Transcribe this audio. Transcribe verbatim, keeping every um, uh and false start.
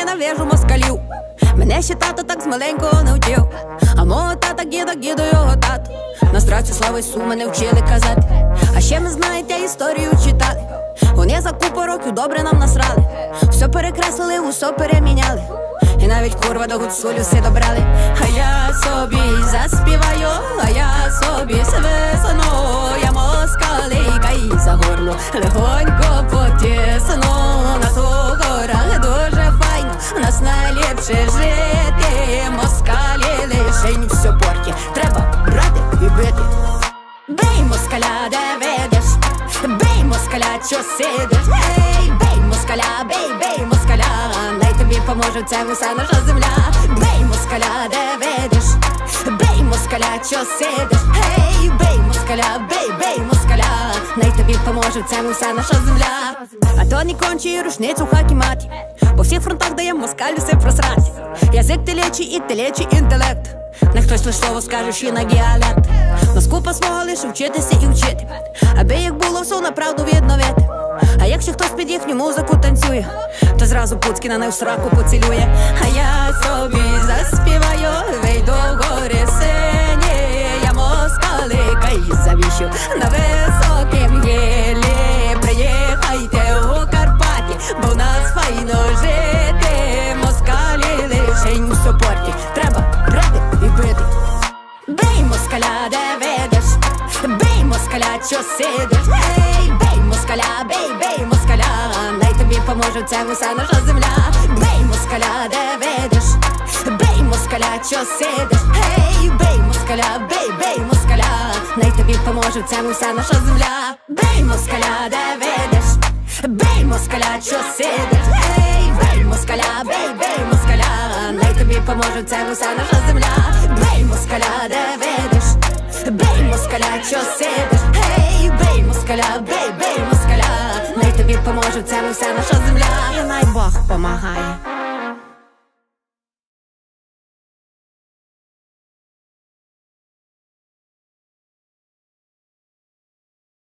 ненавижу москалів. Мене ще тато так з маленького не вчив, а мого тата діда, діду його тато. На страці слави су мене вчили казати. А ще ми, знаєте, історію читали. Вони за купу років добре нам насрали. Все перекреслили, усе переміняли. І навіть курва до гуцулю все добрали. А я собі заспіваю, а я собі свисну. Я москалейка і за горло легонько потисну. Нас у горах дуже файно, нас найліпше жити. Москалі лишень все порті, треба брати і бити. Бей москаля, де видиш, бей москаля, що сидиш. Ей, бей москаля, бей, бей москаля, най тобі поможе це уся наша земля. Бей москаля, де видиш, бей москаля, що сидиш. Ей, бей москаля, бей, бей москаля, най тобі поможе це уся наша земля. А то не кончи рушницю хакі маті, по всіх фронтах дає москалю все просрати. Язик телечий і телечий інтелект, не хтось лиш слово скаже, що на діалект. Нас купа свого лише вчитися і вчити, аби як було все направду відновити. А якщо хтось під їхню музику танцює, то зразу Пуцькіна не в сраку поцілює. А я собі заспіваю, вийду в гори сині. Я москалика і завіщу на високім гілі. Приїхайте у Карпаті, бо в нас файно жити. Москалі лишень у супорті, треба брати і бити. Бей москаля, де видиш, бей москаля, що сидиш. Ей, бей москаля, бей, бей москаля, най тобі поможе це уся наша земля. Бей москаля, де видиш, бей москаля, що сидиш. Ей, бей москаля, бей, бей москаля, най тобі поможе це уся наша земля. Бей москаля, де видиш, бей москаля, що сидиш. Ей, бей москаля, бей, бей москаля, най тобі поможе це уся наша земля. Бей москаля, де видиш, бей москаля, що сидиш. Ей, бей москаля, бей, бей москаля, най тобі поможе це уся наша земля. І най Бог помагає.